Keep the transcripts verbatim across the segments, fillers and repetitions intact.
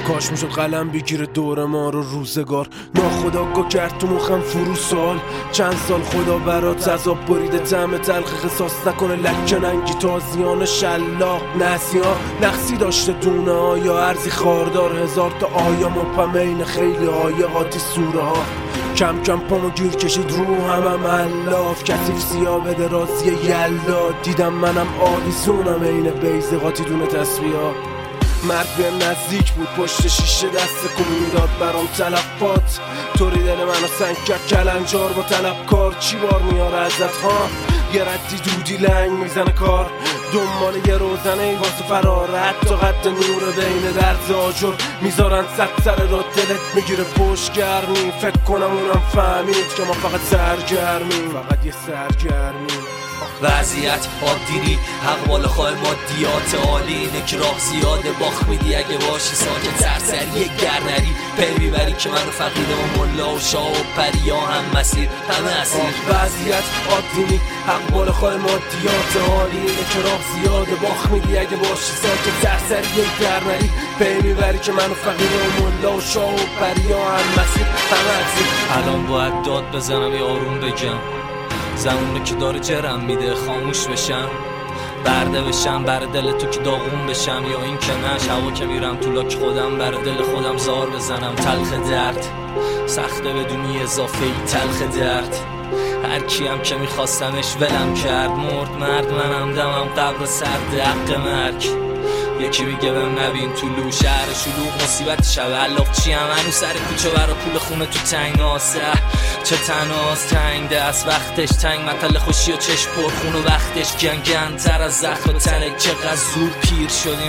کاش میشد قلم بگیره دور ما رو روزگار. ناخداگاه کرد تو مخم فرو سال. چند سال خدا برات عذاب بریده طعم تلخ قصاص نکنه لکه ننگی تازیان شلاق. نسیان نقصی داشته دونه ها یا ارزی خاردار. هزار تا آیا مپمین خیلی آیه قاطی سوره ها. کم کم پامو گیر کشید رو همم علاف. کثیف سیاه بده رازی یلا. دیدم منم آویزونم این بیزه قاطی دونه تصویه ها. مرد بهم نزدیک بود پشت شیشه دست کمی میداد برام تلفات. طوری دل منو سنگ کرد کلنجار با طلبکار. چی بار میاره ازت ها؟ یه ردی دودی لنگ میزنه کار. دنبال یه روزنه ای واسه فرار. حتی قد نور بین درز آجر میذارن صد سر رو دلت میگیره پشت گرمی. فکر کنم اونم فهمید که ما فقط سرگرمیم. فقط یه سرگرمیم. وضعیت عادی حق بالا خواه مادیات عالی. اینه که راه زیاده باخ میدی اگه باشی ساکت. سرسری گرنری پی ببری که منو فقیر و ملا و شاه و پریا هم مسیر همه اسیر. وضعیت عادی حق بالا خواه مادیات عالی. اینه که راه زیاده باخ میدی اگه باشی ساکت. سرسری گرنری پی ببری که منو فقیر و ملا و شاه و پریا هم مسیر همه اسیر. الان باید داد بزنم یا آروم بگم. زمونه که داره جرم میده خاموش بشم. برده بشم بر دل تو که داغون بشم. یا این که نش هوا که میرم تو لاک خودم بر دل خودم زار بزنم. تلخ درد سخته بدونی اضافه ای تلخ درد. هر کیم که میخواستمش ولم کرد. مرد مرد منم دمم قبر سرد حق مرگ. یکی میگه بهم نبین طولو شهر شلوغ مصیبت شب علاف چی هم هنو سر کوچه برا پول خونه تو تنگ ناسه. چه تناس تنگ دست وقتش تنگ مطل خوشی و چشم پرخون و وقتش گنگن تر از زخم تنک. چقدر زور پیر شدیم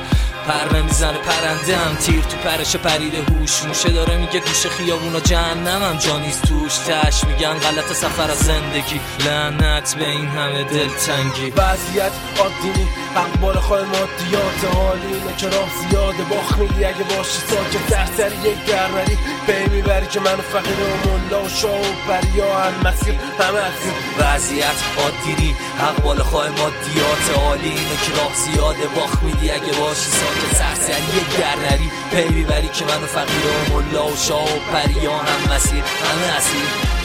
پر نمیزنه پرنده هم تیر تو پرش پریده هوش. موشه داره میگه گوشه خیابون و جهنمم جانیست توش. تش میگن غلط سفر از زندگی. لعنت به این همه دلتنگی. وضعیت عادی حق بالا خواه مادیات عالی. اینه که راه زیاده باخ میدی اگه باشی ساکت. سرسری یک گرنری پی میبری که منو فقیر و ملا و شاه و پریا هم مسیر همه اسیر. وضعیت عادی حق بالا خواه مادیات عالی. اینه که راه زیاده باخ میدی اگه باشی ساکت. سرسری گرنری پی ببری که منو فقیر و ملا و شاه و پریا هم مسیر همه اسیر.